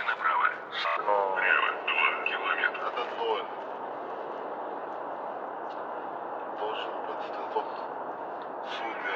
Держите направо. Прямо 2 километра. Это 0. Должен быть этот судья.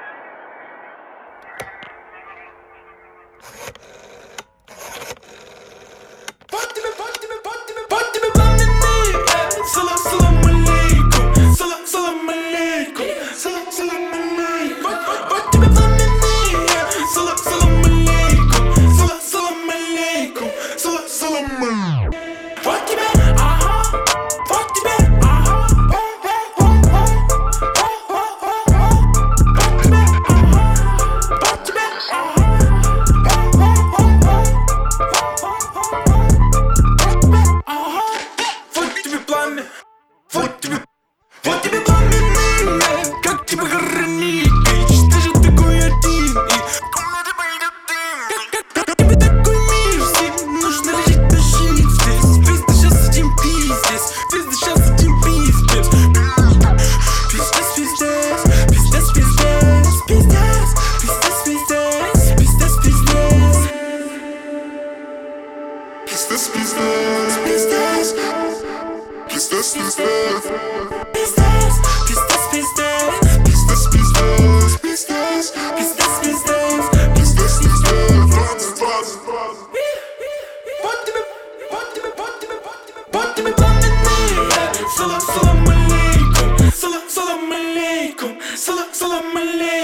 Вот тебе пламя, как тебя хоронить? Ты же такой один, и комната пойдет дым. Как тебе такой мир, всем нужно лежать тащить здесь. Пизда сейчас этим пиздец, пизда сейчас этим пиздец. Пиздец, пиздец, пиздец, пиздец, пиздец, пиздец, пиздец, пиздец, пиздец. Пиздец, пиздец, пиздец. Пиздец, пиздец. Пиздец, пиздец, пиздец. Пиздец, пиздец, пиздец. Пиздец, пиздец. Пиздец, пиздец. Вот тебе пламенный. Салам алейкум, салам алейкум, салам алейкум.